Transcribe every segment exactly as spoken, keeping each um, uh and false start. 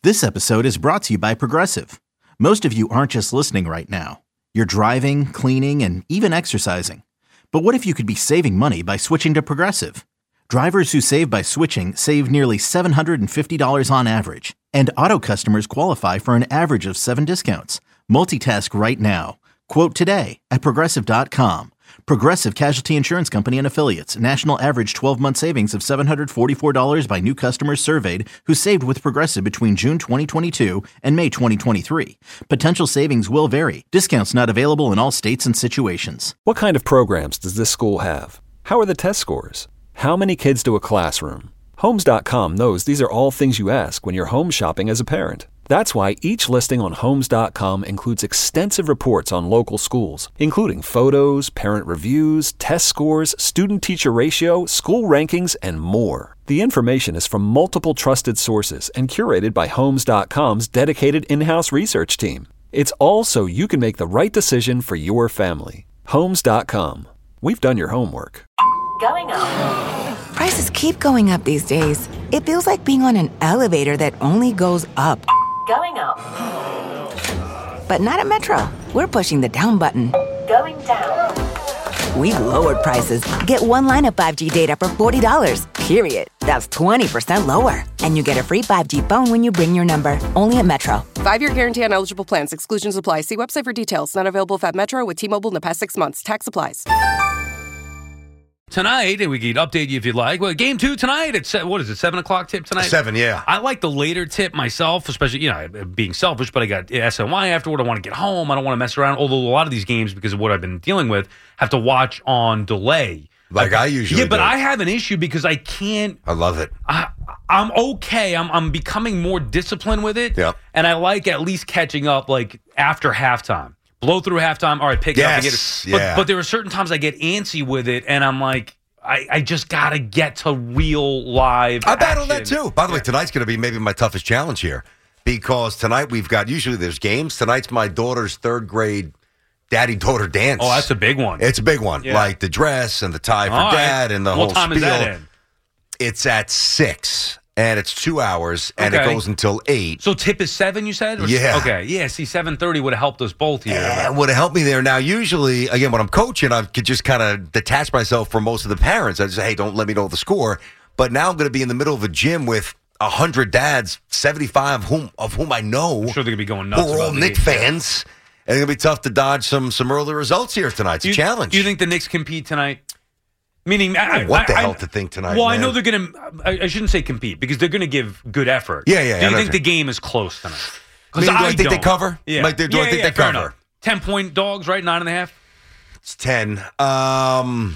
This episode is brought to you by Progressive. Most of you aren't just listening right now. You're driving, cleaning, and even exercising. But what if you could be saving money by switching to Progressive? Drivers who save by switching save nearly seven hundred fifty dollars on average. And auto customers qualify for an average of seven discounts. Multitask right now. Quote today at Progressive dot com. Progressive Casualty Insurance Company and Affiliates. National average twelve-month savings of seven hundred forty-four dollars by new customers surveyed who saved with Progressive between June twenty twenty-two and May twenty twenty-three. Potential savings will vary. Discounts not available in all states and situations. What kind of programs does this school have? How are the test scores? How many kids do a classroom? Homes dot com knows these are all things you ask when you're home shopping as a parent. That's why each listing on Homes dot com includes extensive reports on local schools, including photos, parent reviews, test scores, student-teacher ratio, school rankings, and more. The information is from multiple trusted sources and curated by Homes dot com's dedicated in-house research team. It's all so you can make the right decision for your family. Homes dot com. We've done your homework. Going up. Prices keep going up these days. It feels like being on an elevator that only goes up. Going up. But not at Metro. We're pushing the down button. Going down. We've lowered prices. Get one line of five G data for forty dollars, period. That's twenty percent lower. And you get a free five G phone when you bring your number. Only at Metro. Five-year guarantee on eligible plans. Exclusions apply. See website for details. Not available at Metro with T-Mobile in the past six months. Tax applies. Tonight, and we can update you if you'd like. Well, game two tonight. It's what is it? Seven o'clock tip tonight. Seven, yeah. I like the later tip myself, especially you know being selfish. But I got S N Y afterward. I want to get home. I don't want to mess around. Although a lot of these games, because of what I've been dealing with, have to watch on delay. Like I usually Yeah, but do. I have an issue because I can't. I love it. I, I'm okay. I'm I'm becoming more disciplined with it. Yeah. And I like at least catching up like after halftime. Blow through halftime. All right, pick it up and get Yes, it. But, yeah. but there are certain times I get antsy with it, and I'm like, I, I just got to get to real live I battle that action. too. By the way, Yeah. tonight's going to be maybe my toughest challenge here because tonight we've got, usually there's games. Tonight's my daughter's third grade daddy-daughter dance. Oh, that's a big one. It's a big one. Yeah. Like the dress and the tie for All dad right. and the What whole time spiel. is that in? It's at six, and it's two hours, and Okay. it goes until eight. So tip is seven, you said? Or- Yeah. Okay. Yeah, see, seven thirty would have helped us both here. Yeah, it would have helped me there. Now, usually, again, when I'm coaching, I could just kind of detach myself from most of the parents. I just say, hey, don't let me know the score. But now I'm going to be in the middle of a gym with one hundred dads, seventy-five of whom, of whom I know, I'm sure they're going to be going nuts. who are all about the Knicks game. fans. And it's going to be tough to dodge some some early results here tonight. It's Do a you, challenge. Do you think the Knicks compete tonight? Meaning, I, what the I, hell I, to think tonight, Well, I man? know they're going to, I, I shouldn't say compete, because they're going to give good effort. Yeah, yeah, Do I you know think what the you're- game is close tonight? I mean, do I think they don't. cover? Yeah. Like, do yeah, I think yeah, they fair cover? enough. Ten-point dogs, right? Nine and a half? It's ten. Um,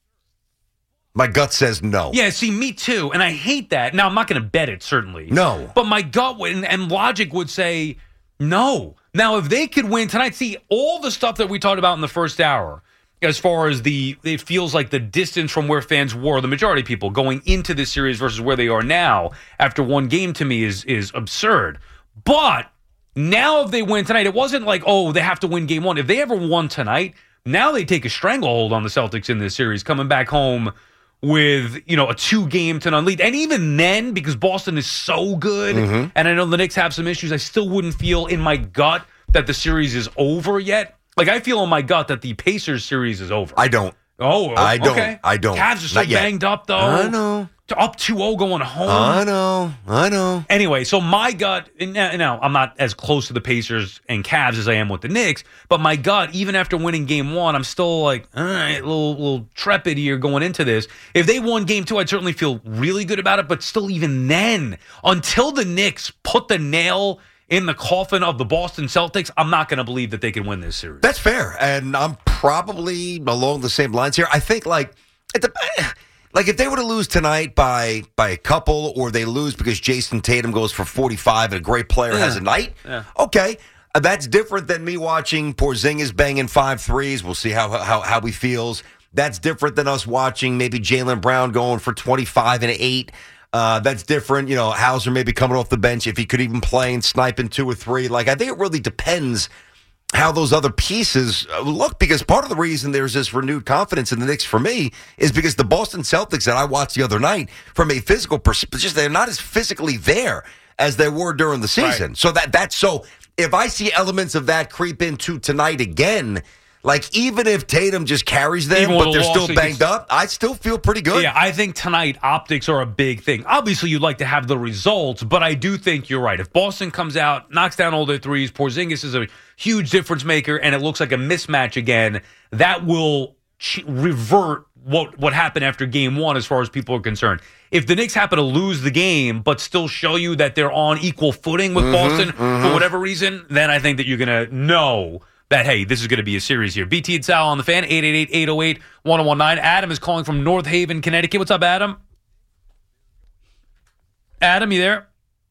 my gut says no. Yeah, see, me too, and I hate that. Now, I'm not going to bet it, certainly. No. But my gut would, and, and logic would say no. Now, if they could win tonight, see, all the stuff that we talked about in the first hour, as far as the, it feels like the distance from where fans were, the majority of people going into this series versus where they are now after one game, to me is is absurd. But now if they win tonight, it wasn't like, oh, they have to win game one. If they ever won tonight, now they take a stranglehold on the Celtics in this series, coming back home with, you know, a two-game to none lead. And even then, because Boston is so good, Mm-hmm. and I know the Knicks have some issues, I still wouldn't feel in my gut that the series is over yet. Like, I feel in my gut that the Pacers series is over. I don't. Oh, I don't. okay. I don't. Cavs are so Not yet. banged up, though. I know. To up two oh going home. I know. I know. Anyway, so my gut, and now, now I'm not as close to the Pacers and Cavs as I am with the Knicks, but my gut, even after winning game one, I'm still like, all right, a little, little trepid here going into this. If they won game two, I'd certainly feel really good about it, but still even then, until the Knicks put the nail in the coffin of the Boston Celtics, I'm not going to believe that they can win this series. That's fair. And I'm probably along the same lines here. I think, like, at the, like if they were to lose tonight by by a couple, or they lose because Jason Tatum goes for forty-five and a great player Yeah. has a night, Yeah. okay. Uh, That's different than me watching Porzingis banging five threes. We'll see how how how he feels. That's different than us watching maybe Jaylen Brown going for twenty-five and eight. Uh, that's different. You know, Hauser maybe coming off the bench if he could even play and sniping two or three. Like, I think it really depends how those other pieces look, because part of the reason there's this renewed confidence in the Knicks for me is because the Boston Celtics that I watched the other night, from a physical perspective, they're not as physically there as they were during the season. Right. So that that's so if I see elements of that creep into tonight again, like even if Tatum just carries them, Even with but a they're loss, still it banged gets- up, I still feel pretty good. Yeah, I think tonight optics are a big thing. Obviously, you'd like to have the results, but I do think you're right. If Boston comes out, knocks down all their threes, Porzingis is a huge difference maker, and it looks like a mismatch again, that will ch- revert what what happened after game one as far as people are concerned. If the Knicks happen to lose the game but still show you that they're on equal footing with Mm-hmm, Boston mm-hmm. for whatever reason, then I think that you're going to know that, hey, this is going to be a series here. B T and Sal on the Fan, eight eight eight, eight oh eight, one oh one nine. Adam is calling from North Haven, Connecticut. What's up, Adam? Adam, you there?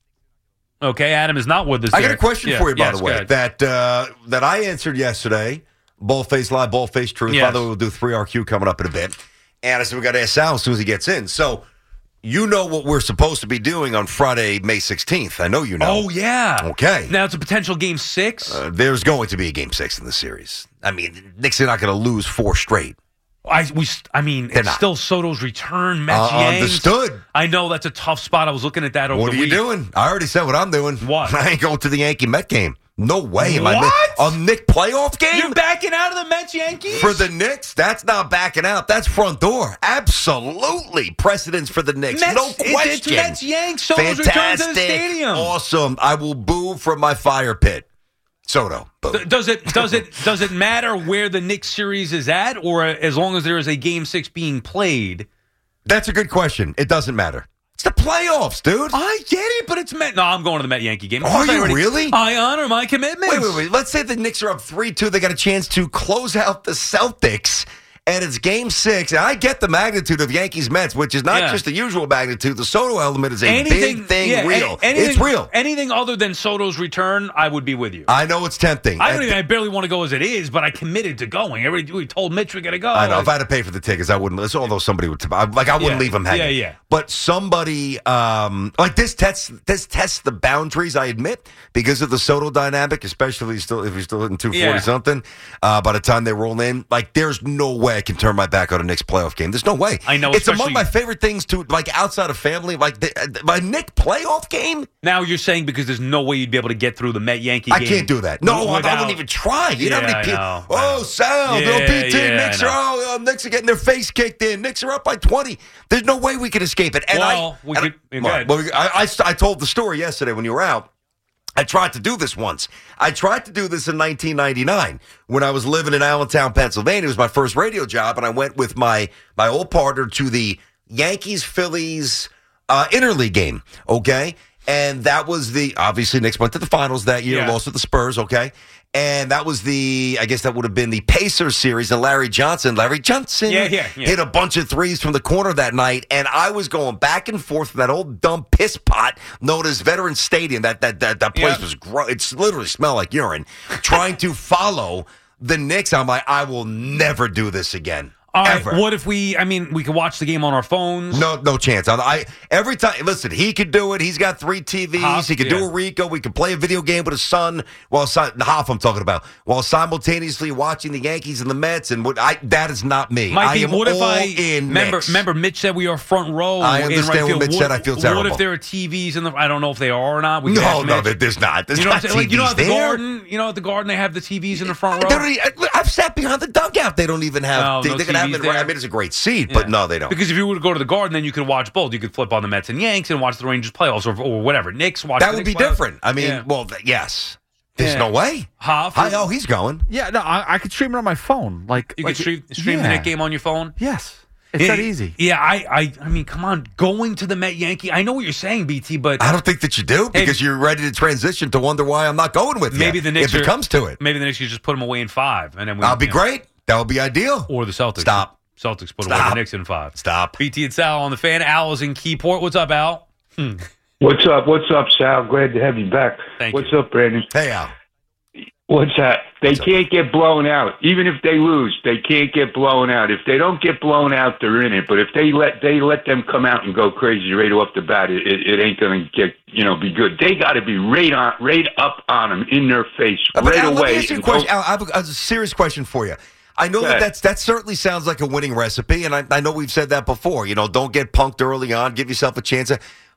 Okay, Adam is not with us. I there. got a question Yeah, for you, by yes, the go way, ahead. that uh, that I answered yesterday. Ballface Live, Ballface Truth. Yes. By the way, we'll do three R Q coming up in a bit. And I said we got to ask Sal as soon as he gets in. So you know what we're supposed to be doing on Friday, May sixteenth. I know you know. Oh, yeah. Okay. Now it's a potential game six. Uh, there's going to be a game six in the series. I mean, Knicks are not going to lose four straight. I we I mean, They're it's not. still Soto's return. Mets, Uh, Yanks. understood. I know that's a tough spot. I was looking at that over What the are you week. doing? I already said what I'm doing. What? I ain't going to the Yankee Met game. No way. Am I What? mi- a Knick playoff game? You're backing out of the Mets Yankees? For the Knicks, that's not backing out. That's front door. Absolutely. Precedence for the Knicks. Mets, no it- question. It's Mets Yanks. Soto's return to the Fantastic. stadium. Awesome. I will boo from my fire pit. Soto. Boo. Th- Does it does it does it matter where the Knicks series is at, or as long as there is a game six being played? That's a good question. It doesn't matter. It's the playoffs, dude. I get it, but it's Met. No, I'm going to the Met Yankee game. Are I you already- really? I honor my commitments. Wait, wait, wait. Let's say the Knicks are up three two. They got a chance to close out the Celtics, and it's game six. And I get the magnitude of Yankees-Mets, which is not Yeah. just the usual magnitude. The Soto element is a Anything, big thing yeah, real. a- anything, it's real. Anything other than Soto's return, I would be with you. I know it's tempting. I don't And- even. I barely want to go as it is, but I committed to going. Everybody, we told Mitch we got to go. I know. If I had to pay for the tickets, I wouldn't. It's although somebody would, I- like I wouldn't Yeah. leave them hanging. Yeah, yeah. But somebody, um, like this tests this tests the boundaries. I admit because of the Soto dynamic, especially still if he's still hitting two forty Yeah. something. Uh, by the time they roll in, like there's no way I can turn my back on a Knicks playoff game. There's no way. I know, It's among especially- my favorite things to like outside of family. Like the, uh, my Knicks playoff game. Now you're saying because there's no way you'd be able to get through the Met Yankee I game. can't do that. No, I- I without- wouldn't even try. You know how Yeah, many I people? know. Oh, Sal, Yeah, no B T. yeah, Knicks I are know. oh, Knicks are getting their face kicked in. Knicks are up by twenty. There's no way we can escape it. And Well, I, we and could- I, go ahead. well, we- I, I, I told the story yesterday when you were out. I tried to do this once. I tried to do this in nineteen ninety-nine when I was living in Allentown, Pennsylvania. It was my first radio job, and I went with my my old partner to the Yankees Phillies uh, interleague game. Okay, and that was the obviously Knicks went to the finals that year, Yeah. lost to the Spurs. Okay. And that was the, I guess that would have been the Pacers series. And Larry Johnson, Larry Johnson Yeah, yeah, yeah. hit a bunch of threes from the corner that night. And I was going back and forth from that old dumb piss pot known as Veterans Stadium. That that that, that place Yeah. was gross. It's literally smelled like urine. Trying to follow the Knicks. I'm like, I will never do this again. All right, Ever. what if we? I mean, we could watch the game on our phones. No, no chance. I, I every time. Listen, he could do it. He's got three T Vs. Hoff, he could yeah. do a Rico. We could play a video game with his son while si- Hoff. I'm talking about while simultaneously watching the Yankees and the Mets. And what I that is not me. Might I be. am What if all I in remember? Knicks. Remember, Mitch said we are front row. I in understand right what field. Mitch said. I feel What terrible. if there are T Vs in the? I don't know if they are or not. We can No, ask no, Mitch. there- there's not. There's You know not what I'm saying? Like, you know, at T Vs the there. Garden, you know, at the Garden, they have the T Vs in the front They row. don't even- I've sat behind the dugout. They don't even have. No, they, no they can have T Vs it right. there. I mean, it's a great seat, but Yeah. no, they don't. Because if you were to go to the Garden, then you could watch both. You could flip on the Mets and Yanks and watch the Rangers playoffs or, or whatever. Knicks watch. that the would be Knicks playoffs. different. I mean, Yeah. well, th- yes. There's Yeah. no way. Hoff, Hi, oh, he's going. Yeah, no, I, I could stream it on my phone. Like you like, could stream, stream the yeah. Knicks game on your phone. Yes, it's Yeah, that easy. Yeah, I, I, I mean, come on, going to the Met Yankee. I know what you're saying, B T, but I don't think that you do Hey, because you're ready to transition to wonder why I'm not going with you. maybe the Knicks if it are- comes to it. maybe the Knicks should just put them away in five, and then we. That'll be you know, great. That would be ideal. Or the Celtics. Stop. Celtics put away Stop. the Knicks in five. Stop. B T and Sal on the Fan. Al is in Keyport. What's up, Al? What's up? What's up, Sal? Glad to have you back. Thank What's you. up, Brandon? Hey, Al. What's that? They What's up? can't get blown out. Even if they lose, they can't get blown out. If they don't get blown out, they're in it. But if they let they let them come out and go crazy right off the bat, it, it, it ain't going to get you know be good. They got to be right on, right up on them in their face Uh, but right Al, away. let me ask you a and question. go- Al, I have a, a serious question for you. I know Go that ahead. that's, that certainly sounds like a winning recipe, and I, I know we've said that before. You know, don't get punked early on. Give yourself a chance.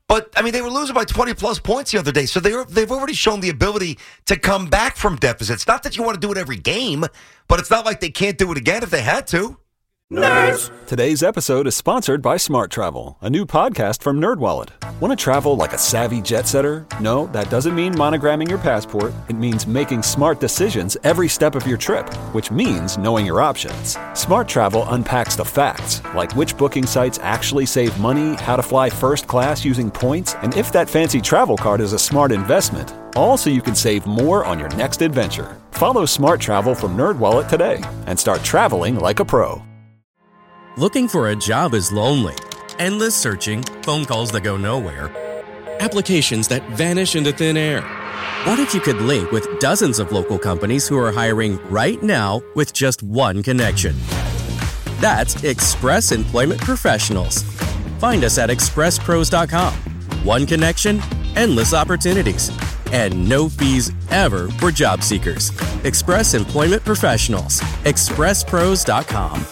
But, I mean, they were losing by twenty-plus points the other day, so they're, they've already shown the ability to come back from deficits. Not that you want to do it every game, but it's not like they can't do it again if they had to. Nerds! Today's episode is sponsored by Smart Travel, a new podcast from NerdWallet. Want to travel like a savvy jet setter? No, that doesn't mean monogramming your passport. It means making smart decisions every step of your trip, which means knowing your options. Smart Travel unpacks the facts, like which booking sites actually save money, how to fly first class using points, and if that fancy travel card is a smart investment. All so you can save more on your next adventure. Follow Smart Travel from NerdWallet today and start traveling like a pro. Looking for a job is lonely. Endless searching, phone calls that go nowhere, applications that vanish into thin air. What if you could link with dozens of local companies who are hiring right now with just one connection? That's Express Employment Professionals. Find us at express pros dot com. One connection, endless opportunities, and no fees ever for job seekers. Express Employment Professionals. express pros dot com.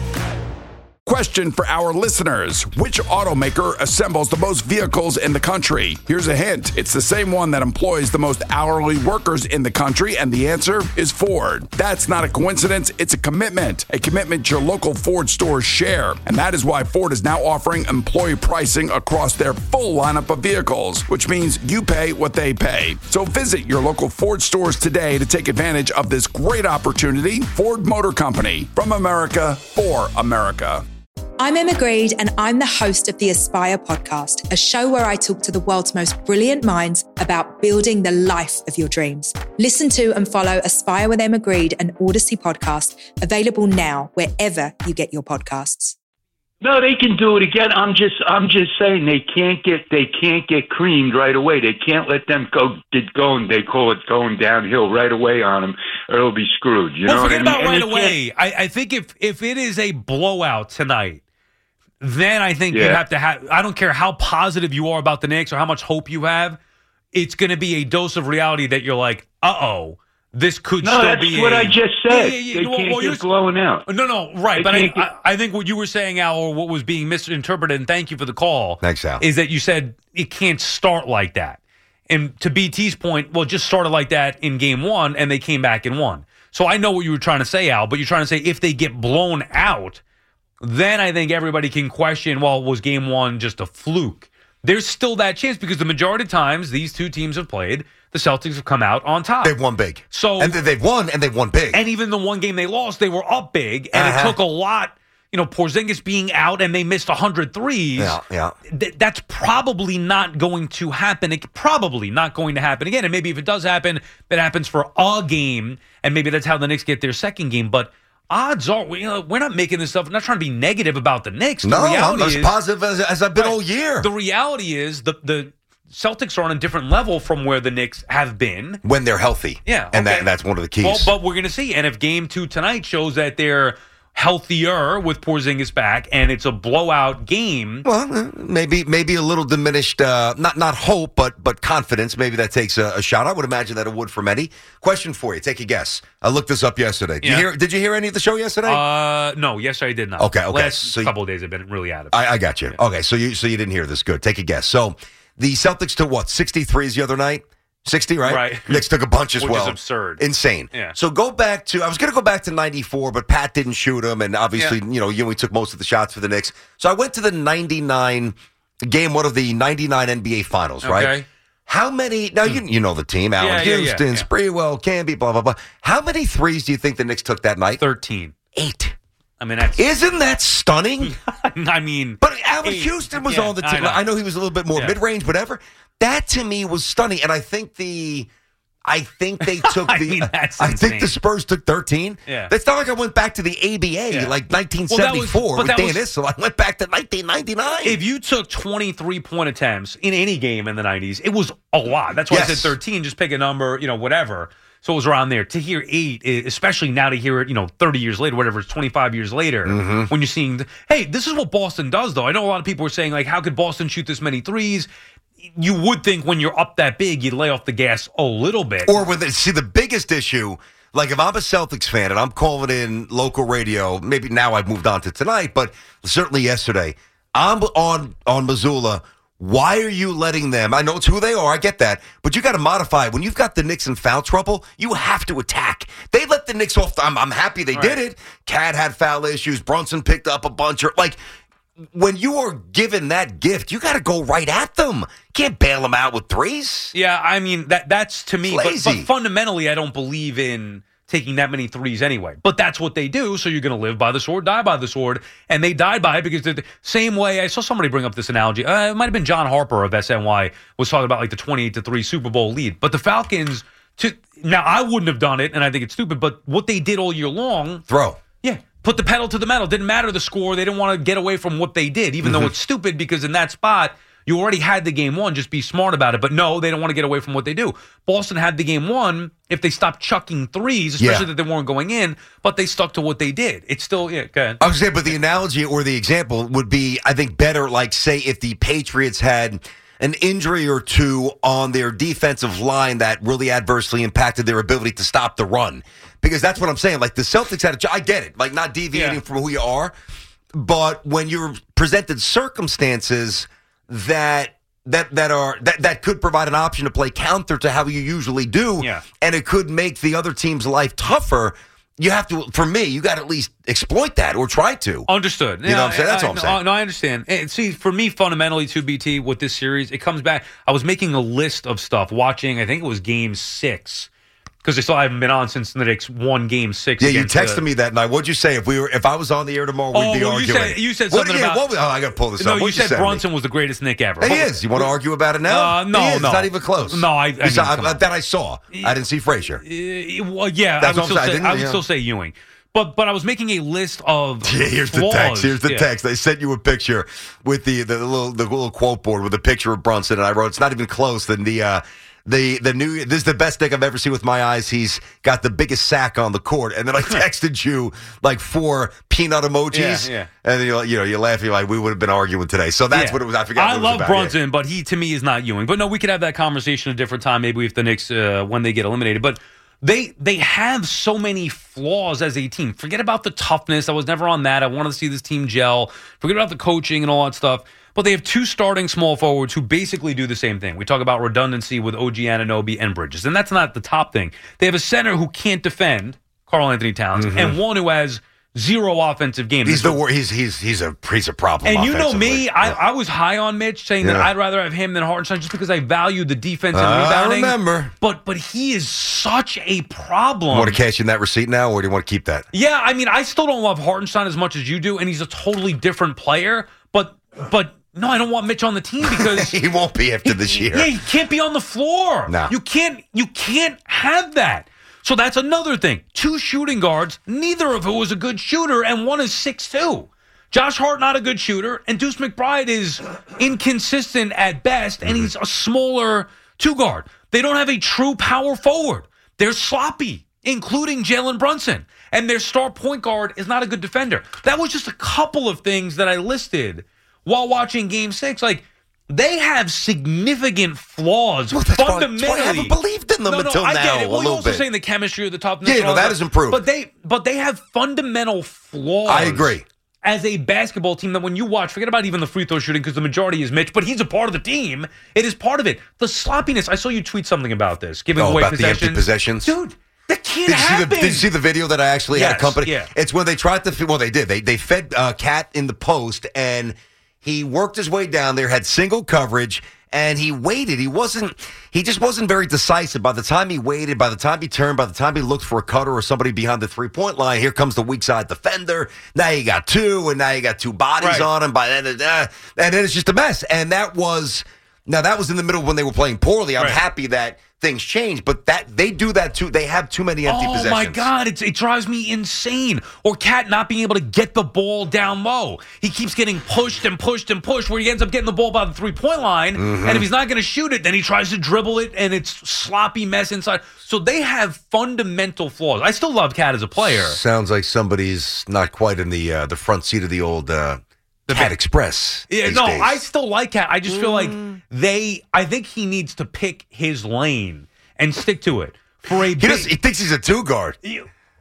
Question for our listeners. Which automaker assembles the most vehicles in the country? Here's a hint. It's the same one that employs the most hourly workers in the country, and the answer is Ford. That's not a coincidence. It's a commitment. A commitment your local Ford stores share. And that is why Ford is now offering employee pricing across their full lineup of vehicles, which means you pay what they pay. So visit your local Ford stores today to take advantage of this great opportunity. Ford Motor Company. From America, for America. I'm Emma Greed, and I'm the host of the Aspire podcast, a show where I talk to the world's most brilliant minds about building the life of your dreams. Listen to and follow Aspire with Emma Greed, an Odyssey podcast, available now wherever you get your podcasts. No, they can do it again. I'm just, I'm just saying they can't get, they can't get creamed right away. They can't let them go, get going. They call it going downhill right away on them, or it'll be screwed. You well, know what I forget mean? about And right away. I, I think if if it is a blowout tonight, then I think Yeah. you have to have. I don't care how positive you are about the Knicks or how much hope you have. It's going to be a dose of reality that you're like, uh oh. This could No, still that's be what a- I just said. Yeah, yeah, yeah. They Well, can't well, you're- get blown out. No, no, right. They but I, can't get- I, I think what you were saying, Al, or what was being misinterpreted, and thank you for the call. Thanks, Al. Is that you said it can't start like that. And to B T's point, well, it just started like that in game one, and they came back and won. So I know what you were trying to say, Al, but you're trying to say if they get blown out, then I think everybody can question, well, was game one just a fluke? There's still that chance because the majority of times these two teams have played, the Celtics have come out on top. They've won big. So and they've won, and they've won big. And even the one game they lost, they were up big, and Uh-huh. it took a lot. You know, Porzingis being out, and they missed one hundred threes. Yeah, yeah. Th- that's probably not going to happen. It, probably not going to happen again. And maybe if it does happen, it happens for a game, and maybe that's how the Knicks get their second game. But odds are, we, you know, we're not making this stuff. I'm not trying to be negative about the Knicks. The No, I'm reality as is, positive as, as I've been all year. The reality is the the Celtics are on a different level from where the Knicks have been. When they're healthy. Yeah. And okay. that, that's one of the keys. Well, but we're going to see. And if game two tonight shows that they're healthier with Porzingis back and it's a blowout game. Well, uh, maybe maybe a little diminished, uh, not not hope, but but confidence. Maybe that takes a, a shot. I would imagine that it would for many. Question for you. Take a guess. I looked this up yesterday. Did, Yeah. you, hear, did you hear any of the show yesterday? Uh, no, yes, I did not. Okay, okay. Last So you- couple of days have been really out of it. I, I got you. Okay, so you so you didn't hear this. Good. Take a guess. So the Celtics took what, sixty-threes the other night? sixty, right? Right. Knicks took a bunch as Which well. is absurd. Insane. Yeah. So go back to, I was going to go back to ninety-four, but Pat didn't shoot him, and obviously, Yeah. you know, Ewing took most of the shots for the Knicks. So I went to the ninety-nine, game one of the ninety-nine N B A Finals, right? Okay. How many, now you you know the team, Allen Yeah, yeah, yeah, Houston, yeah. Sprewell, Camby, blah, blah, blah. How many threes do you think the Knicks took that night? thirteen. Eight. I mean, that's. Isn't that stunning? I mean. But Allen eight. Houston was Yeah, on the I team. know. I know. he was a little bit more Yeah. mid-range, whatever. That to me was stunning, and I think the, I think they took I the, mean, that's I think insane. the Spurs took thirteen. Yeah. That's not like I went back to the A B A Yeah. like nineteen Well, that was- seventy-four but with that Dan was- Issel. I went back to nineteen ninety-nine. If you took twenty-three point attempts in any game in the nineties, it was a lot. That's why I Yes. said thirteen. Just pick a number, you know, whatever. So it was around there. To hear eight, eh, especially now to hear it, you know, thirty years later, whatever, it's twenty-five years later, Mm-hmm. when you're seeing, the, hey, this is what Boston does, though. I know a lot of people are saying, like, how could Boston shoot this many threes? You would think when you're up that big, you'd lay off the gas a little bit. Or when they see the biggest issue, like if I'm a Celtics fan and I'm calling in local radio, maybe now I've moved on to tonight, but certainly yesterday, I'm on on Missoula Why are you letting them? I know it's who they are. I get that. But you got to modify it. When you've got the Knicks in foul trouble, you have to attack. They let the Knicks off. I'm, I'm happy they All did right. it. Cat had foul issues. Brunson picked up a bunch of, like, when you are given that gift, you got to go right at them. You can't bail them out with threes. Yeah, I mean, that that's to me. But, Lazy. but fundamentally, I don't believe in taking that many threes anyway. But that's what they do, so you're going to live by the sword, die by the sword. And they died by it because the same way, I saw somebody bring up this analogy. Uh, it might have been John Harper of S N Y was talking about like the twenty-eight to three Super Bowl lead. But the Falcons, to now I wouldn't have done it, and I think it's stupid, but what they did all year long. Throw. Yeah. Put the pedal to the metal. Didn't matter the score. They didn't want to get away from what they did, even Mm-hmm. though it's stupid because in that spot, you already had the game won. Just be smart about it. But no, they don't want to get away from what they do. Boston had the game won if they stopped chucking threes, especially Yeah. that they weren't going in, but they stuck to what they did. It's still, yeah, go ahead. I was saying, but the analogy or the example would be, I think, better, like, say, if the Patriots had an injury or two on their defensive line that really adversely impacted their ability to stop the run. Because that's what I'm saying. Like, the Celtics had a, I get it, like, not deviating Yeah. from who you are. But when you're presented circumstances that that that are that, that could provide an option to play counter to how you usually do, Yeah. and it could make the other team's life tougher, you have to, for me, you got to at least exploit that or try to. Understood. You know what I'm saying? That's I, all I'm no, saying. No, I understand. And see, for me, fundamentally, to B T, with this series, it comes back. I was making a list of stuff, watching, I think it was game six, because they still haven't been on since the Knicks won game six. Yeah, you against texted the- me that night. What'd you say? If we were, if I was on the air tomorrow, we'd Oh, be well, you arguing. said, you said What- something yeah, about. what- oh, I got to pull this no, up. you What'd said send me? Brunson was the greatest Knick ever. He But- is. You want to argue about it now? Uh, no, He is. no. It's not even close. No, I- I mean, Besides- come on. that I saw. I didn't see Frazier. Uh, well, yeah, That's I what would, I'm still saying. I say, didn't- I would yeah. still say Ewing. But but I was making a list of Yeah, here's the flaws. text. Here's the Yeah. text. They sent you a picture with the, the little the little quote board with a picture of Brunson, and I wrote, "It's not even close." Then the uh, the the new this is the best Knick I've ever seen with my eyes. He's got the biggest sack on the court, and then I texted you like four peanut emojis, Yeah, yeah. and then you you know you laugh. You're like, we would have been arguing today. So that's Yeah. what it was. I forgot. I what it was love about. Brunson, but he to me is not Ewing. But no, we could have that conversation a different time. Maybe if the Knicks uh, when they get eliminated, but. They they have so many flaws as a team. Forget about the toughness. I was never on that. I wanted to see this team gel. Forget about the coaching and all that stuff. But they have two starting small forwards who basically do the same thing. We talk about redundancy with O G Anunoby and Bridges, and that's not the top thing. They have a center who can't defend, Karl Anthony Towns, Mhm. and one who has zero offensive game. He's the wor- he's he's he's a he's a problem. And you know offensively. me, I, I was high on Mitch, saying that Yeah. I'd rather have him than Hartenstein just because I value the defense and I rebounding. remember. But but he is such a problem. Want to cash in that receipt now, or do you want to keep that? Yeah, I mean, I still don't love Hartenstein as much as you do, and he's a totally different player. But but no, I don't want Mitch on the team because he won't be after this year. Yeah, he can't be on the floor. No. You can't you can't have that. So that's another thing. Two shooting guards, neither of who is a good shooter, and one is six two. Josh Hart, not a good shooter, and Deuce McBride is inconsistent at best, and he's a smaller two guard. They don't have a true power forward. They're sloppy, including Jalen Brunson. And their star point guard is not a good defender. That was just a couple of things that I listed while watching Game Six. Like, they have significant flaws Well, that's why- fundamentally. that's why I haven't believed in them no, no, until I now, Get it. a Well, little you're also bit. saying the chemistry of the toughness. Yeah, and no, all that has improved. But they, but they have fundamental flaws. I agree. As a basketball team, that when you watch, forget about even the free throw shooting because the majority is Mitch, but he's a part of the team. It is part of it. The sloppiness. I saw you tweet something about this, giving Oh, away about the possessions. empty possessions, dude. That can't Did you, see happen. the, did you see the video that I actually had Yes, accompanied? yeah. It's when they tried to. Well, they did. They they fed uh, Cat in the post, and he worked his way down there. Had single coverage, and he waited. He wasn't. He just wasn't very decisive. By the time he waited, by the time he turned, by the time he looked for a cutter or somebody behind the three point line, here comes the weak side defender. Now you got two, and now you got two bodies Right. on him. By then, uh, and then it's just a mess. And that was. Now that was in the middle when they were playing poorly. I'm Right. happy that things changed, but that they do that too. They have too many empty oh possessions. my God, it's, it drives me insane. Or Cat not being able to get the ball down low. He keeps getting pushed and pushed and pushed where he ends up getting the ball by the three-point line. Mm-hmm. And if he's not going to shoot it, then he tries to dribble it, and it's sloppy mess inside. So they have fundamental flaws. I still love Cat as a player. Sounds like somebody's not quite in the uh, the front seat of the old uh, Cat Express. Yeah, these no, days. I still like Cat. I just feel like they, I think he needs to pick his lane and stick to it. For a He, big, does, he thinks he's a two guard.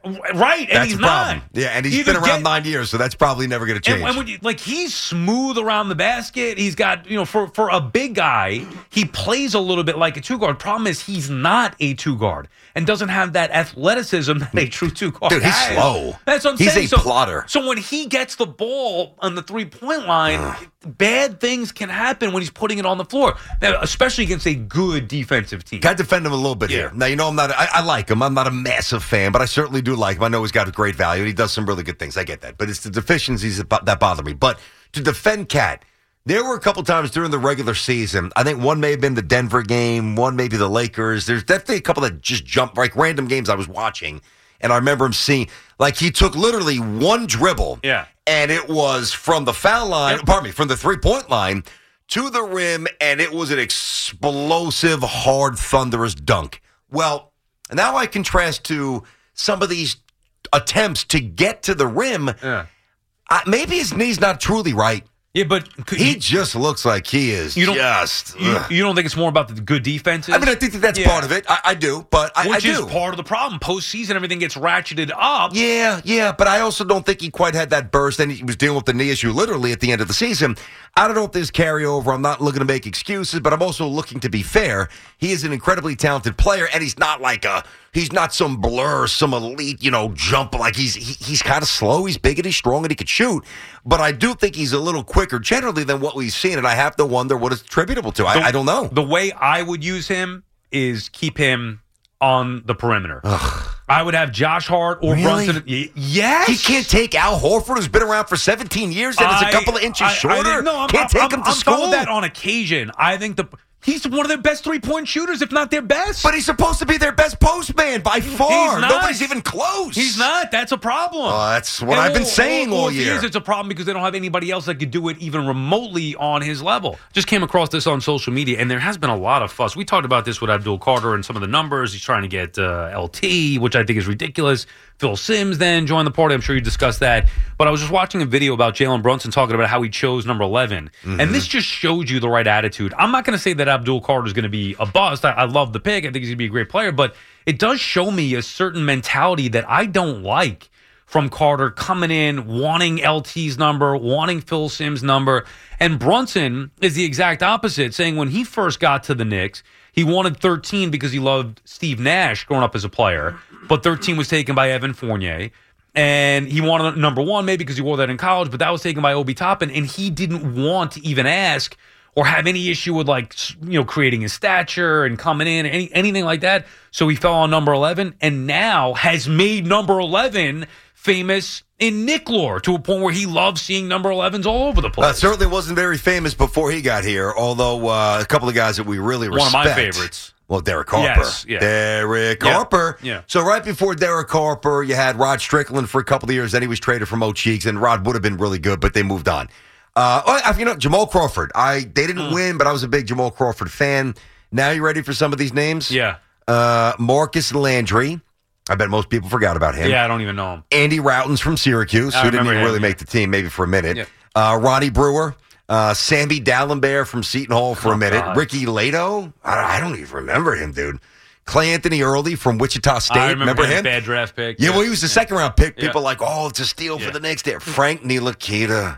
Right, and That's he's the problem. not. Yeah, and he's Either been around get- nine years, so that's probably never going to change. And, and when you, like he's smooth around the basket. He's got, you know, for, for a big guy, he plays a little bit like a two guard. Problem is he's not a two guard and doesn't have that athleticism that a true two guard Dude, he's has. slow. That's what I'm He's saying. a so, plotter. So when he gets the ball on the three point line, bad things can happen when he's putting it on the floor, now, especially against a good defensive team. Got to defend him a little bit Yeah. here. Now, you know, I'm not, I, I like him. I'm not a massive fan, but I certainly do like him. I know he's got a great value, and he does some really good things. I get that. But it's the deficiencies that, bo- that bother me. But to defend Cat, there were a couple times during the regular season. I think one may have been the Denver game, one maybe the Lakers. There's definitely a couple that just jumped, like random games I was watching. And I remember him seeing, like, he took literally one dribble. Yeah. And it was from the foul line, Yep. pardon me, from the three-point line to the rim, and it was an explosive, hard, thunderous dunk. Well, now I contrast to some of these attempts to get to the rim. Yeah. Uh, maybe his knee's not truly right. Yeah, but could He you, just looks like he is you don't, just... you, ugh. you don't think it's more about the good defenses? I mean, I think that that's Yeah. part of it. I, I do, but I, Which I is do. part of the problem. Postseason, everything gets ratcheted up. Yeah, yeah, but I also don't think he quite had that burst, and he was dealing with the knee issue literally at the end of the season. I don't know if there's carryover. I'm not looking to make excuses, but I'm also looking to be fair. He is an incredibly talented player, and he's not like a he's not some blur, some elite, you know, jump. Like he's he, he's kind of slow. He's big and he's strong and he could shoot. But I do think he's a little quicker generally than what we've seen, and I have to wonder what it's attributable to. I, The- I don't know. The way I would use him is keep him on the perimeter. I would have Josh Hart or Really? Brunson. Y- yes. He can't take Al Horford, who's been around for seventeen years and is a I- couple of inches I- I shorter. think- no, I'm, can't I'm, take I'm, him to I'm school. talking that on occasion. I think the he's one of their best three point shooters, if not their best. But he's supposed to be their best postman by far. He's not. Nobody's even close. He's not. That's a problem. Oh, that's what And I've been or- saying or- all or if he year. is, it's a problem because they don't have anybody else that could do it even remotely on his level. Just came across this on social media, and there has been a lot of fuss. We talked about this with Abdul Carter and some of the numbers. He's trying to get uh, L T, which I think is ridiculous. Phil Simms then joined the party. I'm sure you discussed that. But I was just watching a video about Jalen Brunson talking about how he chose number eleven. Mm-hmm. And this just showed you the right attitude. I'm not going to say that Abdul Carter is going to be a bust. I, I love the pick. I think he's going to be a great player. But it does show me a certain mentality that I don't like from Carter coming in, wanting L T's number, wanting Phil Simms' number. And Brunson is the exact opposite, saying when he first got to the Knicks, he wanted thirteen because he loved Steve Nash growing up as a player, but thirteen was taken by Evan Fournier. And he wanted number one maybe because he wore that in college, but that was taken by Obi Toppin, and he didn't want to even ask or have any issue with, like, you know, creating his stature and coming in, any anything like that. So he fell on number eleven, and now has made number eleven famous in Nick lore to a point where he loves seeing number elevens all over the place. Uh, certainly wasn't very famous before he got here, although uh, a couple of guys that we really One of respect. my favorites. Well, Derek Harper. Yes, yeah. Derek Yeah, Harper. yeah. So right before Derek Harper, you had Rod Strickland for a couple of years. Then he was traded from Mo Cheeks, and Rod would have been really good, but they moved on. Uh, oh, you know, Jamal Crawford. I They didn't Mm. win, but I was a big Jamal Crawford fan. Now you ready for some of these names? Yeah. Uh, Marcus Landry. I bet most people forgot about him. Yeah, I don't even know him. Andy Routens from Syracuse, I who didn't remember even him, really yeah. make the team, maybe for a minute. Yeah. Uh, Ronnie Brewer, uh, Sammy Dallenberg from Seton Hall for Oh, a minute. God. Ricky Lato, I, I don't even remember him, dude. Clay Anthony Early from Wichita State, I remember, him? Bad draft pick. Yeah, well, he was the second round pick. Yeah. People like, oh, it's a steal Yeah. for the Knicks there. Frank Ntilikina.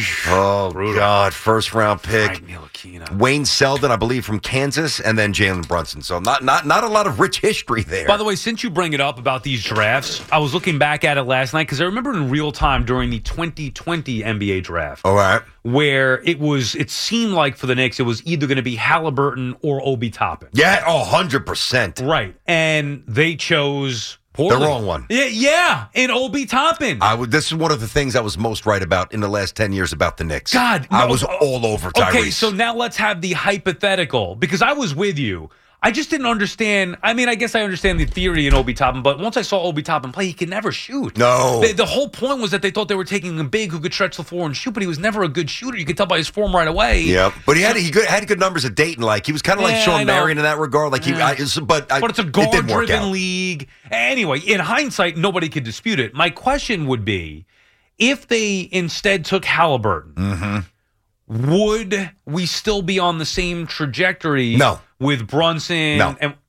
Oh, God, first round pick. Frank Ntilikina. Wayne Selden, I believe, from Kansas, and then Jalen Brunson. So not not not a lot of rich history there. By the way, since you bring it up about these drafts, I was looking back at it last night because I remember in real time during the twenty twenty N B A draft. All right. Where it was, it seemed like for the Knicks, it was either going to be Halliburton or Obi Toppin. Yeah, oh, one hundred percent. Right. And they chose poorly. The wrong one. Yeah, yeah, in Obi Toppin. I would. This is one of the things I was most right about in the last ten years about the Knicks. God, I no, was all over Tyrese. Okay, so now let's have the hypothetical, because I was with you. I just didn't understand. I mean, I guess I understand the theory in Obi Toppin, but once I saw Obi Toppin play, he could never shoot. No. The, the whole point was that they thought they were taking him big who could stretch the floor and shoot, but he was never a good shooter. You could tell by his form right away. Yep, but he had he good, had good numbers at Dayton. Like he was kind of like Yeah, I Sean know. Marion in that regard. Like he, Yeah. I, it's- but I, But it's a it didn't work guard-driven out. league. Anyway, in hindsight, nobody could dispute it. My question would be, if they instead took Halliburton, Mm-hmm. would we still be on the same trajectory No. with Brunson? No. And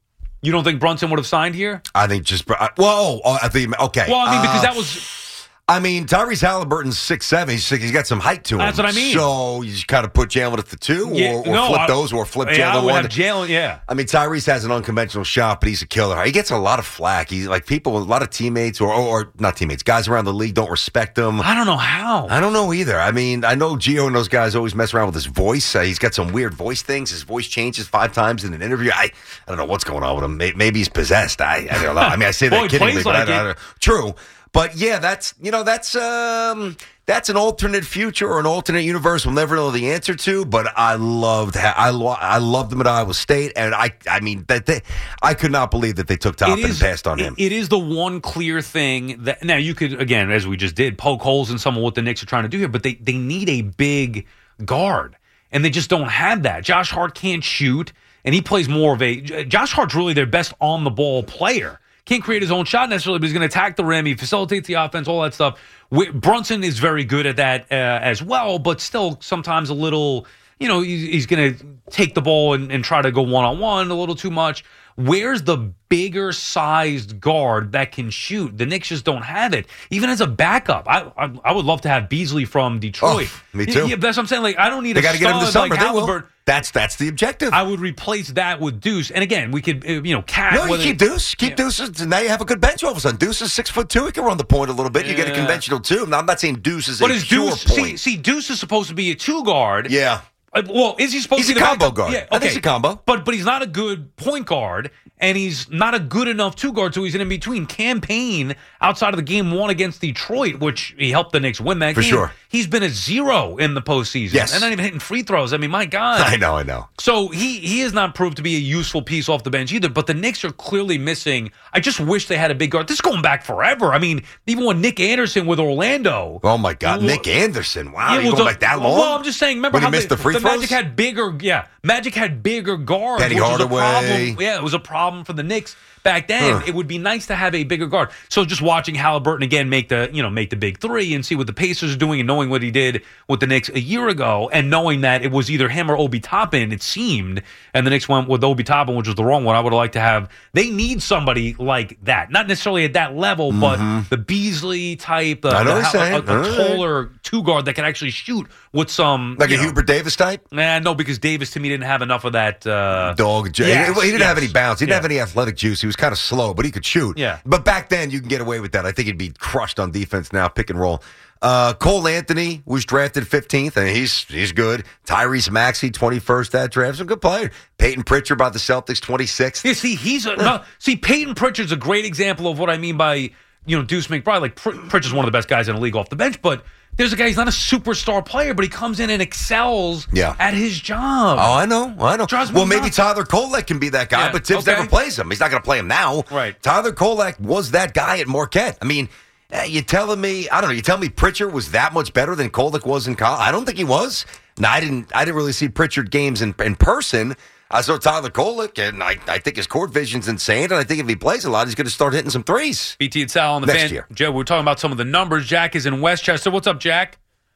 You don't think Brunson would have signed here? I think just whoa. Oh, I think okay. Well, I mean, because uh, that was. I mean, Tyrese Halliburton's six seven. He's, he's got some height to him. That's what I mean. So you just kind of put Jalen at the two, or, Yeah, or no, flip I- those, or flip yeah, I Jalen would one. have Jalen, yeah. I mean, Tyrese has an unconventional shot, but he's a killer. He gets a lot of flack. He's like people, a lot of teammates, or, or or not teammates, guys around the league don't respect him. I don't know how. I don't know either. I mean, I know Gio and those guys always mess around with his voice. Uh, he's got some weird voice things. His voice changes five times in an interview. I, I don't know what's going on with him. Maybe, maybe he's possessed. I, I don't know. I mean, I say Well, that he kiddingly, plays but like I, I it. don't True. But yeah, that's you know that's um that's an alternate future or an alternate universe we'll never know the answer to. But I loved ha- I lo- I loved him at Iowa State, and I I mean that they, I could not believe that they took top It and is- passed on him. It, it is the one clear thing that now you could again, as we just did, poke holes in some of what the Knicks are trying to do here, but they they need a big guard, and they just don't have that. Josh Hart can't shoot, and he plays more of a. Josh Hart's really their best on the ball player. Can't create his own shot necessarily, but he's going to attack the rim. He facilitates the offense, all that stuff. Wi- Brunson is very good at that uh, as well, but still sometimes a little, you know, he's, he's going to take the ball and, and try to go one-on-one a little too much. Where's the bigger sized guard that can shoot? The Knicks just don't have it. Even as a backup, I I, I would love to have Beasley from Detroit. Oh, me too. Yeah, that's what I'm saying. Like, I don't need They a got to get him this stud summer. like They will. Halliburton. That's that's the objective. I would replace that with Deuce. And again, we could, uh, you know, Cat. No, you whether- keep Deuce. Keep Deuce. And now you have a good bench all of a sudden. Deuce is six foot two. He can run the point a little bit. You get a Yeah. conventional two. Now, I'm not saying Deuce is But a is pure Deuce? point. See, see, Deuce is supposed to be a two guard. Yeah. Uh, well, is he supposed He's to be a the combo backup? guard. Yeah, I think okay. he's a combo. But but he's not a good point guard, and he's not a good enough two guard, so he's in between. Campaign outside of the game one against Detroit, which he helped the Knicks win that For game. sure. He's been a zero in the postseason. Yes. And not even hitting free throws. I mean, my God. I know, I know. So he he has not proved to be a useful piece off the bench either. But the Knicks are clearly missing. I just wish they had a big guard. This is going back forever. I mean, even when Nick Anderson with Orlando. Oh, my God. Well, Nick Anderson. Wow. Yeah, you well, going the- back that long? Well, I'm just saying. Remember When he how missed the free throws? Magic had bigger. Yeah, Magic had bigger guards. Penny which was a Hardaway. problem. Yeah, it was a problem for the Knicks back then. Huh. It would be nice to have a bigger guard. So just watching Halliburton again make the you know make the big three and see what the Pacers are doing and knowing what he did with the Knicks a year ago and knowing that it was either him or Obi Toppin, it seemed, and the Knicks went with Obi Toppin, which was the wrong one. I would have liked to have. They need somebody like that, not necessarily at that level, but the Beasley type, the, I know the, what you're saying. a, a, All right. taller two guard that can actually shoot with some Like you a know, Hubert Davis type? Nah, no, because Davis to me didn't have enough of that uh, Dog. J- yes, he, he didn't yes. have any bounce. He didn't Yeah. have any athletic juice. He was kind of slow, but he could shoot. Yeah. But back then, you can get away with that. I think he'd be crushed on defense now, pick and roll. Uh, Cole Anthony was drafted fifteenth, and he's he's good. Tyrese Maxey, twenty-first that draft. Some good player. Peyton Pritchard by the Celtics, twenty-sixth. Yeah, see, he's a no, see. Peyton Pritchard's a great example of what I mean by you know Deuce McBride. Like Pr- Pritchard's one of the best guys in the league off the bench, but there's a guy. He's not a superstar player, but he comes in and excels Yeah. at his job. Oh, I know. I know. Drives me Well, maybe nuts. Tyler Kolek can be that guy, Yeah, but Tibbs okay. never plays him. He's not going to play him now. Right. Tyler Kolek was that guy at Marquette. I mean, eh, you telling me, I don't know, you tell me Pritchard was that much better than Kolek was in college? I don't think he was. No, I didn't I didn't really see Pritchard games in, in person. I saw Tyler Kolek, and I, I think his court vision's insane, and I think if he plays a lot, he's going to start hitting some threes. B T and Sal on the Next fan. year. Joe, we're talking about some of the numbers. Jack is in Westchester. What's up, Jack?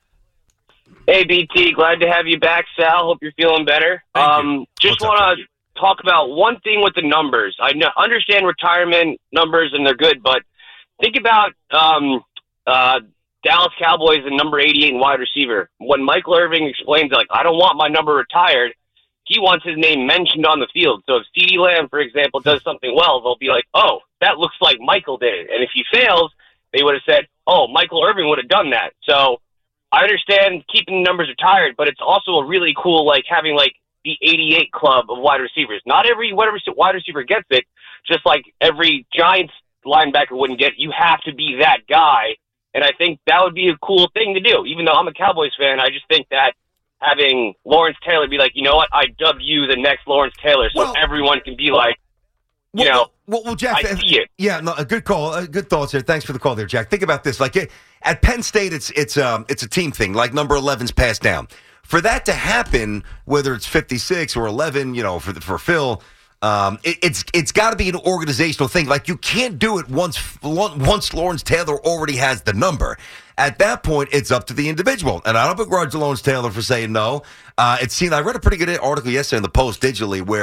Hey, B T, glad to have you back, Sal. Hope you're feeling better. Thank um, you. Just What's up, want to talk about one thing with the numbers. I know, understand retirement numbers, and they're good, but think about um, uh, Dallas Cowboys and number eighty-eight in wide receiver. When Michael Irving explains, like, I don't want my number retired, he wants his name mentioned on the field. So if CeeDee Lamb, for example, does something well, they'll be like, oh, that looks like Michael did it. And if he fails, they would have said, oh, Michael Irving would have done that. So I understand keeping the numbers retired, but it's also a really cool, like, having, like, the eighty-eight club of wide receivers. Not every wide receiver, wide receiver gets it, just like every Giants linebacker wouldn't get it. You have to be that guy, and I think that would be a cool thing to do. Even though I'm a Cowboys fan, I just think that having Lawrence Taylor be like, you know what, I dub you the next Lawrence Taylor, so Well- everyone can be like, you Well, know, well, well, Jack, I see it. Yeah, no, a good call. Uh, good thoughts here. Thanks for the call there, Jack. Think about this. Like it, at Penn State, it's it's um it's a team thing. Like number eleven's passed down. For that to happen, whether it's fifty-six or eleven, you know, for the, for Phil, um, it, it's it's got to be an organizational thing. Like you can't do it once once Lawrence Taylor already has the number. At that point, it's up to the individual. And I don't begrudge Lawrence Taylor for saying no. Uh, it seemed I read a pretty good article yesterday in the Post digitally where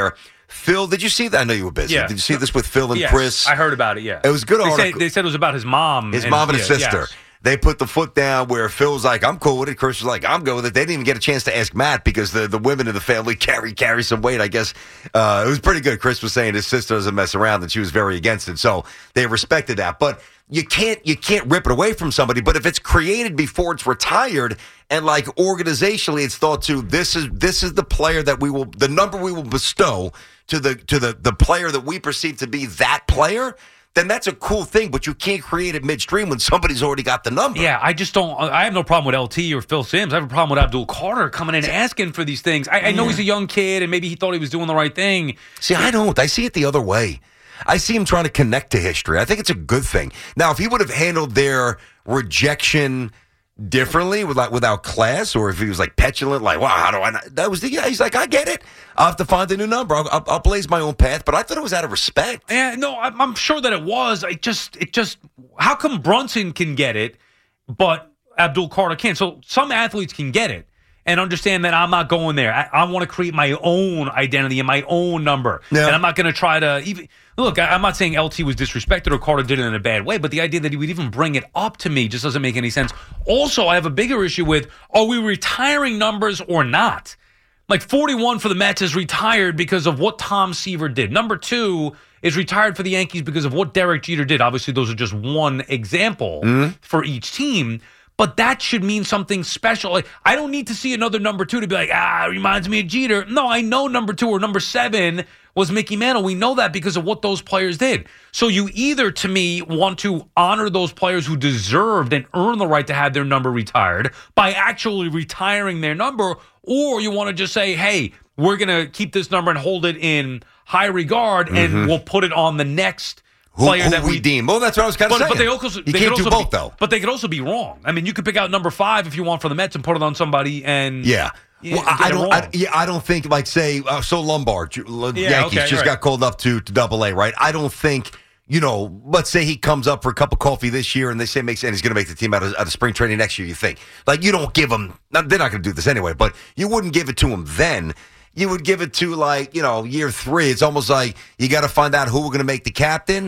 Phil, did you see that? I know you were busy. Yeah. Did you see this with Phil and Yes, Chris? I heard about it, yeah. It was a good they article. Said, they said it was about his mom. His and, mom and his yeah, sister. yes. They put the foot down where Phil was like, I'm cool with it. Chris was like, I'm good with it. They didn't even get a chance to ask Matt because the, the women in the family carry carry some weight, I guess. Uh, it was pretty good. Chris was saying his sister doesn't mess around and she was very against it. So they respected that. But you can't you can't rip it away from somebody. But if it's created before it's retired and like organizationally it's thought to this is this is the player that we will the number we will bestow to the to the, the player that we perceive to be that player, then that's a cool thing, but you can't create it midstream when somebody's already got the number. Yeah, I just don't. I have no problem with L T or Phil Simms. I have a problem with Abdul Carter coming in and asking for these things. I, I know he's a young kid and maybe he thought he was doing the right thing. See, I don't. I see it the other way. I see him trying to connect to history. I think it's a good thing. Now, if he would have handled their rejection differently, without without class, or if he was like petulant, like, wow, how do I not? That was the, yeah, he's like, I get it. I'll have to find a new number. I'll, I'll, I'll blaze my own path, but I thought it was out of respect. Yeah, no, I'm, I'm sure that it was. I just, it just, how come Brunson can get it, but Abdul Carter can't? So some athletes can get it and understand that I'm not going there. I, I want to create my own identity and my own number. Yeah. And I'm not going to try to even look. I, I'm not saying L T was disrespected or Carter did it in a bad way, but the idea that he would even bring it up to me just doesn't make any sense. Also, I have a bigger issue with: are we retiring numbers or not? Like forty-one for the Mets is retired because of what Tom Seaver did. Number two is retired for the Yankees because of what Derek Jeter did. Obviously, those are just one example Mm-hmm. for each team. But that should mean something special. Like, I don't need to see another number two to be like, ah, it reminds me of Jeter. No, I know number two or number seven was Mickey Mantle. We know that because of what those players did. So you either, to me, want to honor those players who deserved and earned the right to have their number retired by actually retiring their number, or you want to just say, hey, we're going to keep this number and hold it in high regard, and Mhm. we'll put it on the next Who, player who that we, we deem. Well, that's what I was kind of but, saying. but they also you they can't could do also both, be, though. But they could also be wrong. I mean, you could pick out number five if you want for the Mets and put it on somebody and Yeah. yeah, Well, I, get I it don't. wrong. I, yeah, I don't think like say uh, so Lombard, Ju- L- Yeah, Yankees okay, just right. got called up to to Double A, right? I don't think you know. Let's say he comes up for a cup of coffee this year, and they say makes and he's going to make the team out of, out of spring training next year. You think like you don't give him? Not, they're not going to do this anyway, but you wouldn't give it to him then. You would give it to like you know year three. It's almost like you got to find out who we're going to make the captain.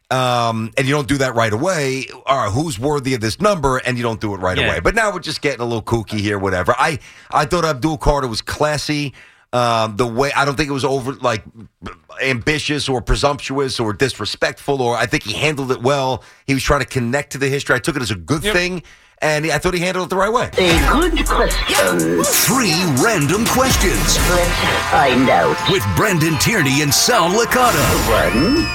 Um, and you don't do that right away. All right, who's worthy of this number? And you don't do it right Yeah. away. But now we're just getting a little kooky here, whatever. I, I thought Abdul Carter was classy. Um, the way I don't think it was over like ambitious or presumptuous or disrespectful. Or I think he handled it well. He was trying to connect to the history. I took it as a good Yep. thing, and I thought he handled it the right way. A good question. Three random questions Let's find out. with Brendan Tierney and Sal Licata One,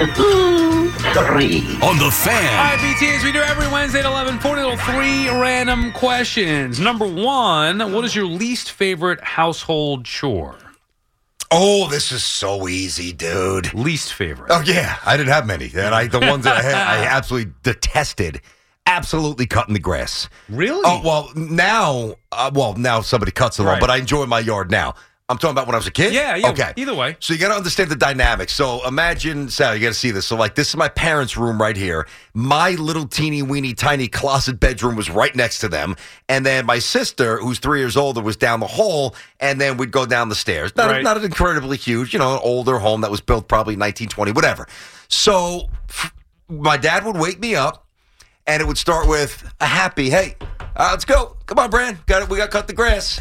two, three. on The All Fan. right, B T, as we do every Wednesday at eleven forty, little three random questions. Number one, what is your least favorite household chore? Oh, this is so easy, dude. Least favorite. Oh yeah, I didn't have many, and I the ones that I had, I absolutely detested. Absolutely cutting the grass. Really? Oh well, now, uh, well now somebody cuts the lawn, Right. but I enjoy my yard now. I'm talking about when I was a kid. Yeah, yeah. Okay. Either way. So you got to understand the dynamics. So imagine, Sal, you got to see this. So like, this is my parents' room right here. My little teeny weeny tiny closet bedroom was right next to them, and then my sister, who's three years older, was down the hall, and then we'd go down the stairs. Not Right. not an incredibly huge, you know, an older home that was built probably nineteen twenty, whatever. So f- my dad would wake me up. And it would start with a happy, hey, uh, let's go. Come on, Brand. Got it. We got to cut the grass.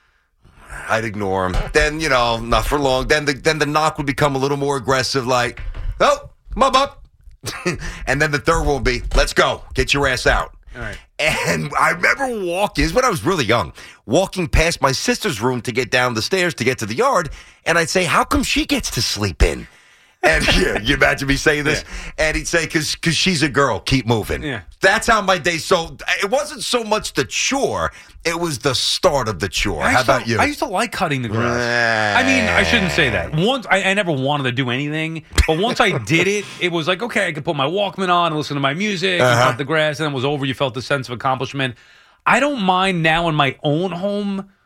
I'd ignore him. Then, you know, not for long. Then the then the knock would become a little more aggressive, like, oh, come on, bub. And then the third one would be, let's go. Get your ass out. All right. And I remember walking, this is when I was really young, walking past my sister's room to get down the stairs to get to the yard. And I'd say, how come she gets to sleep in? And yeah, you imagine me saying this? Yeah. And he'd say, because because she's a girl, keep moving. Yeah. That's how my day, so it wasn't so much the chore, it was the start of the chore. I How used to- about you? I used to like cutting the grass. I mean, I shouldn't say that. Once I, I never wanted to do anything, but once I did it, it was like, okay, I could put my Walkman on and listen to my music, and Uh-huh. cut the grass, and then it was over. You felt the sense of accomplishment. I don't mind now in my own home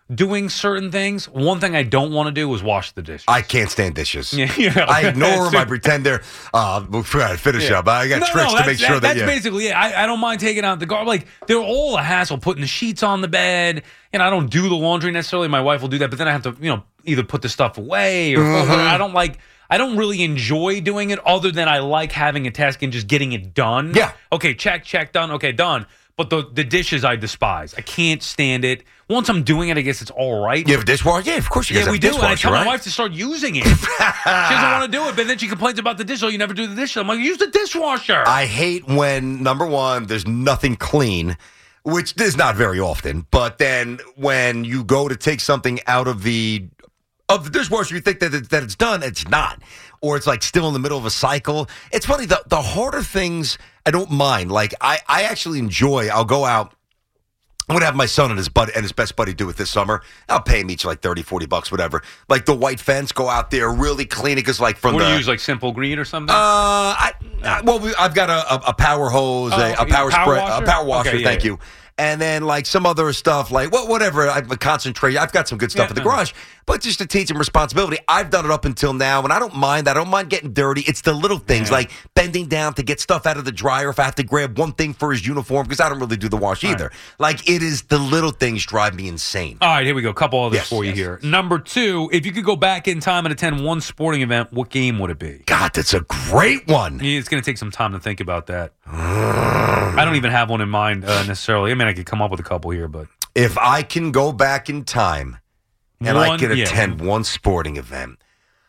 doing certain things. One thing I don't want to do is wash the dishes. I can't stand dishes. Yeah, yeah. I ignore them. I pretend they're. Uh, we'll try to finish Yeah. up. I got no, tricks no, to make that's- sure that. That's yeah. basically it. I, I don't mind taking out the garbage. Like, they're all a hassle, putting the sheets on the bed. And I don't do the laundry necessarily. My wife will do that, but then I have to, you know, either put the stuff away or Mhm. I don't like. I don't really enjoy doing it, other than I like having a task and just getting it done. Yeah. Okay, check, check, done. Okay, done. But the the dishes I despise. I can't stand it. Once I'm doing it, I guess it's all right. You have a dishwasher? Yeah, of course you guys Yeah, have we a do. And I dishwasher, tell right? my wife to start using it. She doesn't want to do it, but then she complains about the dish. Oh, you never do the dish. I'm like, use the dishwasher. I hate when, number one, there's nothing clean, which is not very often. But then when you go to take something out of the of the dishwasher, you think that, it, that it's done. It's not. Or it's like still in the middle of a cycle. It's funny, the, the harder things I don't mind. Like, I, I actually enjoy, I'll go out. I'm going to have my son and his buddy and his best buddy do it this summer. I'll pay him each like thirty, forty bucks, whatever. Like the white fence, go out there, really clean it. Because like from what the. do you use, like Simple Green or something? Uh, I, I, well, we, I've got a, a, a power hose, Oh, a, a okay. power, Power spray, washer? a power washer. Okay, yeah, thank yeah. you. And then like some other stuff, like what, whatever. I've concentrated. I've got some good stuff Yeah, in the no. garage, but just to teach him responsibility. I've done it up until now, and I don't mind that. I don't mind getting dirty. It's the little things Yeah. like bending down to get stuff out of the dryer. If I have to grab one thing for his uniform, because I don't really do the wash either. Right. Like it is the little things drive me insane. All right, here we go. A couple others Yes, for you yes. here. Number two, if you could go back in time and attend one sporting event, what game would it be? God, that's a great one. Yeah, it's going to take some time to think about that. I don't even have one in mind uh, necessarily. I mean, I could come up with a couple here, but If I can go back in time and I One- can yeah. attend one sporting event,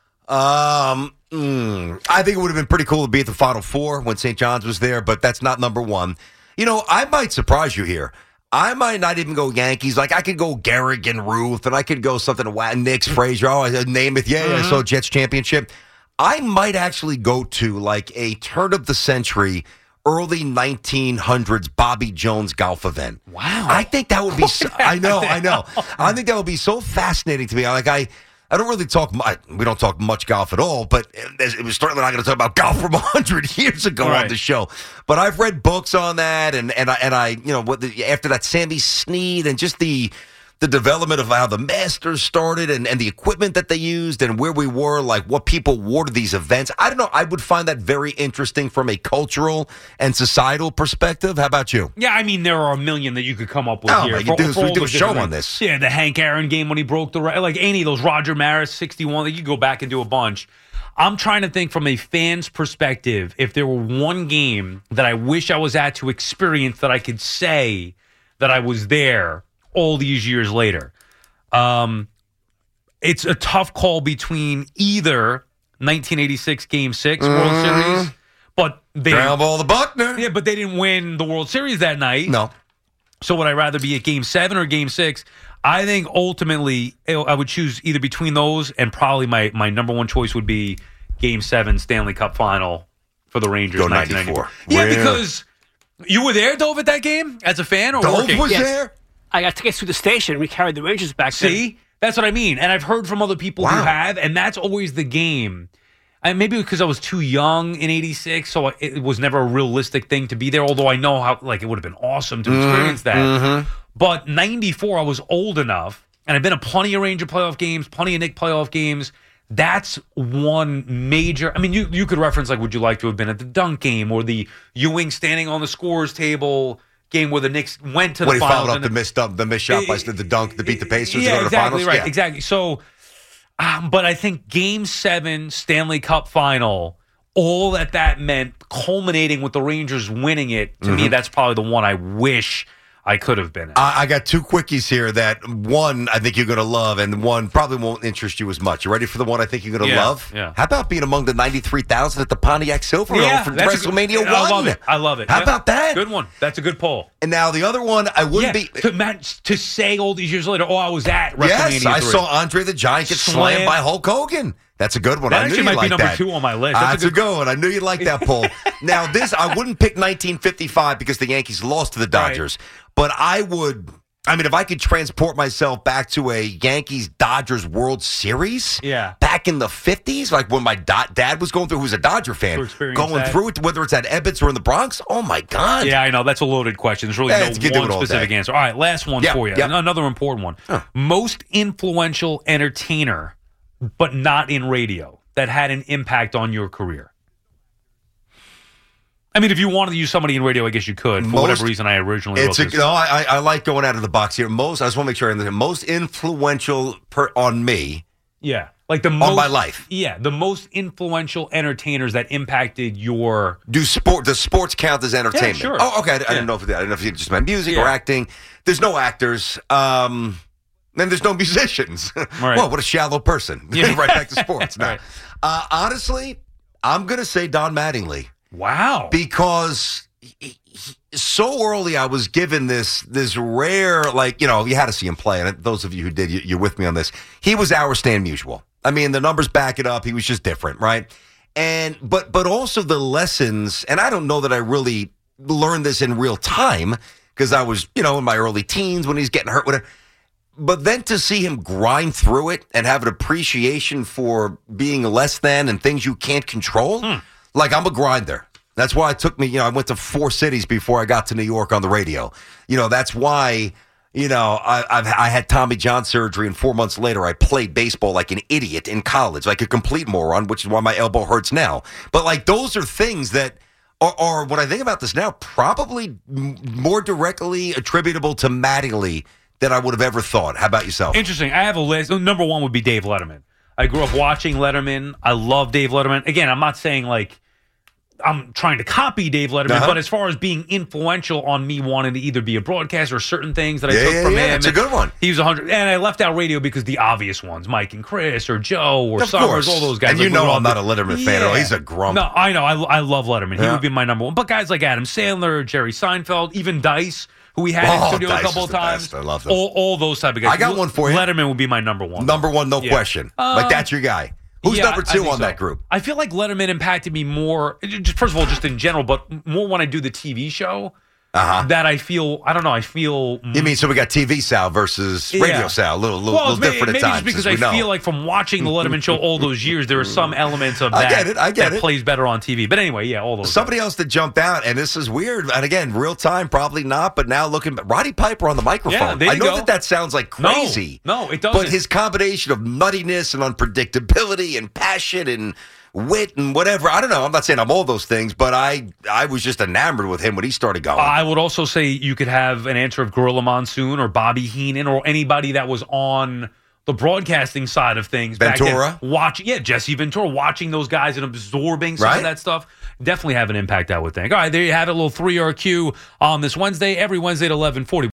um, mm, I think it would have been pretty cool to be at the Final Four when Saint John's was there, but that's not number one. You know, I might surprise you here. I might not even go Yankees. Like, I could go Garrick and Ruth, and I could go something to Wa- Knicks, Frazier. Oh, I name it. Yeah, yeah, I saw Jets championship. I might actually go to, like, a turn of the century, early nineteen hundreds Bobby Jones golf event. Wow. I think that would be, so, I know, I know. I think that would be so fascinating to me. Like, I, I don't really talk, mu- we don't talk much golf at all, but it was certainly not going to talk about golf from one hundred years ago Right. on the show. But I've read books on that, and, and, I, and I, you know, what the, after that Sammy Snead and just the, the development of how the Masters started and, and the equipment that they used and where we were, like what people wore to these events. I don't know. I would find that very interesting from a cultural and societal perspective. How about you? yeah, I mean, there are a million that you could come up with Oh, here. man, you do- for we all do the a show different- on this. Yeah, the Hank Aaron game when he broke the re- like any of those Roger Maris sixty-one. That you go back and do a bunch. I'm trying to think from a fan's perspective. If there were one game that I wish I was at to experience that I could say that I was there all these years later. Um, it's a tough call between either nineteen eighty-six Game Six World Series, but they Ground ball to Buckner. yeah, but they didn't win the World Series that night. No. So would I rather be at Game Seven or Game Six? I think ultimately I would choose either between those, and probably my my number one choice would be Game Seven Stanley Cup Final for the Rangers. Go nineteen ninety-four. ninety-four. Yeah, Really? because you were there, Dove, at that game as a fan or Dove working? was Yes. there? I got tickets to the station. We carried the Rangers back then. See, that's what I mean, and I've heard from other people who Wow. have, and that's always the game. And maybe because I was too young in eighty-six, so it was never a realistic thing to be there. Although I know how, like, it would have been awesome to experience that. Mm-hmm. But ninety-four, I was old enough, and I've been to plenty of Ranger playoff games, plenty of Nick playoff games. That's one major. I mean, you you could reference, like, would you like to have been at the dunk game or the Ewing standing on the scorers table game where the Knicks went to When the he finals? followed up and the missed up, the missed shot by the dunk to beat the Pacers yeah, to go to the exactly finals. right, Yeah. exactly. So, um, but I think Game Seven Stanley Cup Final, all that that meant, culminating with the Rangers winning it. To me, Mhm. that's probably the one I wish I could have been at. I I got two quickies here that one I think you're going to love, and one probably won't interest you as much. You ready for the one I think you're going to Yeah, love? yeah. How about being among the ninety-three thousand at the Pontiac Silverdome yeah, for that's a good- WrestleMania I one? love it. I love it. How Yeah. about that? Good one. That's a good poll. And now the other one, I wouldn't Yeah, be. to, match, to say all these years later, oh, I was at WrestleMania Yes, I three. saw Andre the Giant get Slam. slammed by Hulk Hogan. That's a good one. That I knew actually you'd might be like number that. two on my list. That's a That's a good- good one. I knew you'd like that poll. Now, this, I wouldn't pick nineteen fifty-five because the Yankees lost to the Dodgers, but I would I mean, if I could transport myself back to a Yankees-Dodgers World Series, Yeah. back in the fifties, like when my do- dad was going through, who's a Dodger fan, going that. through it, whether it's at Ebbets or in the Bronx, oh my God. Yeah, I know. That's a loaded question. There's really Yeah, no it's- you can do one it all specific day. answer. All right, last one Yeah, for you. yeah. Another important one. Most influential entertainer, but not in radio, that had an impact on your career. I mean, if you wanted to use somebody in radio, I guess you could. For Most- whatever reason, I originally It's wrote a, this. no, I, I like going out of the box here. Most, I just want to make sure I understand. Most influential per, on me. Yeah, like the on most, my life. Yeah, the most influential entertainers that impacted your. Do sport? Does sports count as entertainment? Yeah, sure. Oh, okay. I, I Yeah. didn't know if I didn't know if you just meant music Yeah. or acting. There's no actors. Um, then there's no musicians. Right. Whoa, what a shallow person. Yeah. Right back to sports now. Right. Uh, honestly, I'm gonna say Don Mattingly. Wow. Because he- he- so early I was given this this rare, like, you know, you had to see him play. And those of you who did, you, you're with me on this. He was our Stan Musial. I mean, the numbers back it up. He was just different, right? And but but also the lessons, and I don't know that I really learned this in real time because I was, you know, in my early teens when he's getting hurt, whatever. But then to see him grind through it and have an appreciation for being less than and things you can't control, like I'm a grinder. That's why it took me, you know, I went to four cities before I got to New York on the radio. You know, that's why, you know, I, I've, I had Tommy John surgery, and four months later I played baseball like an idiot in college, like a complete moron, which is why my elbow hurts now. But like those are things that are, are when I think about this now, probably m- more directly attributable to Mattingly than I would have ever thought. How about yourself? Interesting. I have a list. Number one would be Dave Letterman. I grew up watching Letterman. I love Dave Letterman. Again, I'm not saying like I'm trying to copy Dave Letterman, Uh-huh. but as far as being influential on me wanting to either be a broadcaster or certain things that I Yeah, took yeah, from yeah, him. it's a good one. He was a hundred, and I left out radio because the obvious ones, Mike and Chris or Joe or Of Summers, course. all those guys. And you Like, we know were all I'm not the- a Letterman fan at all. He's a grump. No, I know. I, I love Letterman. He Yeah. would be my number one. But guys like Adam Sandler, Jerry Seinfeld, even Dice, who we had in Oh, studio Dice a couple is of the times. best. I love them. All, all those type of guys. I got one for you. Letterman would be my number one. Number one, no Yeah. question. Uh, like that's your guy. Who's yeah, number I- I two think on so. that group? I feel like Letterman impacted me more, just, first of all, just in general, but more when I do the T V show. Uh-huh. That I feel, I don't know, I feel. You mean so we got T V Sal versus radio Yeah. Sal, a little, little, well, little maybe, different maybe at times. just because as I we know. feel like from watching the Letterman show all those years, there are some elements of I that get it, I get that it. plays better on T V. But anyway, yeah, all those. Somebody else that jumped out, and this is weird, and again, real time, probably not, but now looking, Roddy Piper on the microphone. Yeah, there you I know go. that that sounds like No, crazy. no, it doesn't. But his combination of nuttiness and unpredictability and passion and wit and whatever, I don't know, I'm not saying I'm all those things, but I I was just enamored with him when he started going. I would also say you could have an answer of Gorilla Monsoon or Bobby Heenan or anybody that was on the broadcasting side of things. Ventura? Back then, watching, yeah, Jesse Ventura, watching those guys and absorbing some Right. of that stuff. Definitely have an impact, I would think. All right, there you have it, a little three R Q on this Wednesday, every Wednesday at eleven forty.